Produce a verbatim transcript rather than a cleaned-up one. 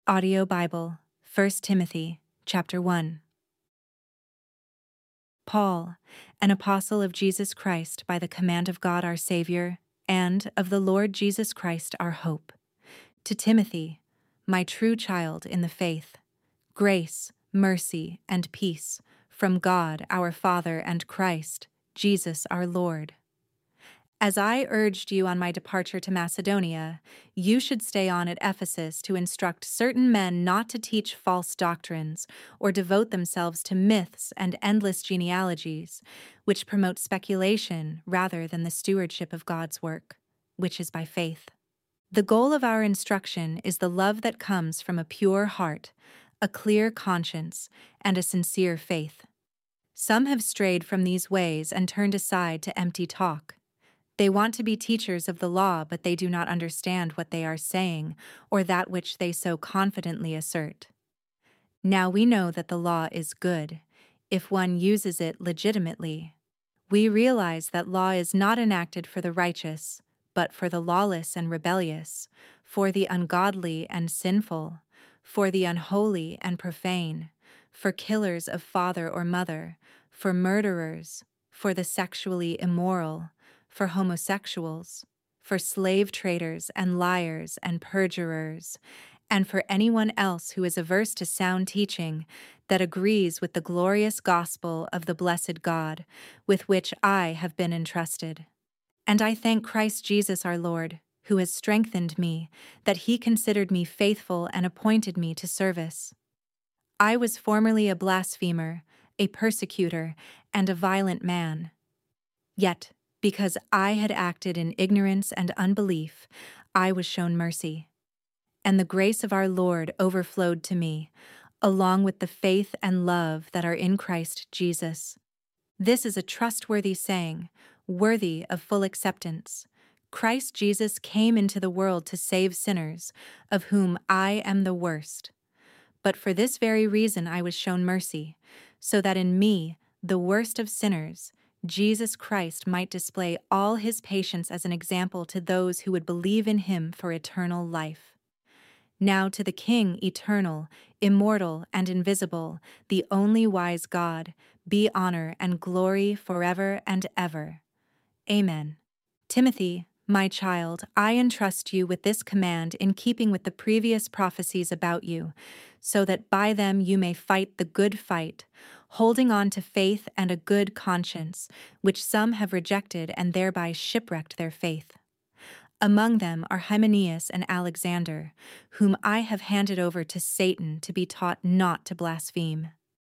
Audio Bible, First Timothy, chapter one. Paul, an apostle of Jesus Christ by the command of God our Savior, and of the Lord Jesus Christ our hope. To Timothy, my true child in the faith, grace, mercy, and peace from God our Father and Christ, Jesus our Lord. As I urged you on my departure to Macedonia, you should stay on at Ephesus to instruct certain men not to teach false doctrines or devote themselves to myths and endless genealogies, which promote speculation rather than the stewardship of God's work, which is by faith. The goal of our instruction is the love that comes from a pure heart, a clear conscience, and a sincere faith. Some have strayed from these ways and turned aside to empty talk. They want to be teachers of the law, but they do not understand what they are saying or that which they so confidently assert. Now we know that the law is good, if one uses it legitimately. We realize that law is not enacted for the righteous, but for the lawless and rebellious, for the ungodly and sinful, for the unholy and profane, for killers of father or mother, for murderers, for the sexually immoral, for homosexuals, for slave traders and liars and perjurers, and for anyone else who is averse to sound teaching that agrees with the glorious gospel of the blessed God, with which I have been entrusted. And I thank Christ Jesus our Lord, who has strengthened me, that he considered me faithful and appointed me to service. I was formerly a blasphemer, a persecutor, and a violent man. Yet, because I had acted in ignorance and unbelief, I was shown mercy. And the grace of our Lord overflowed to me, along with the faith and love that are in Christ Jesus. This is a trustworthy saying, worthy of full acceptance. Christ Jesus came into the world to save sinners, of whom I am the worst. But for this very reason I was shown mercy, so that in me, the worst of sinners, Jesus Christ might display all his patience as an example to those who would believe in him for eternal life. Now to the King, eternal, immortal, and invisible, the only wise God, be honor and glory forever and ever. Amen. Timothy, my child, I entrust you with this command in keeping with the previous prophecies about you, so that by them you may fight the good fight, holding on to faith and a good conscience, which some have rejected and thereby shipwrecked their faith. Among them are Hymenaeus and Alexander, whom I have handed over to Satan to be taught not to blaspheme.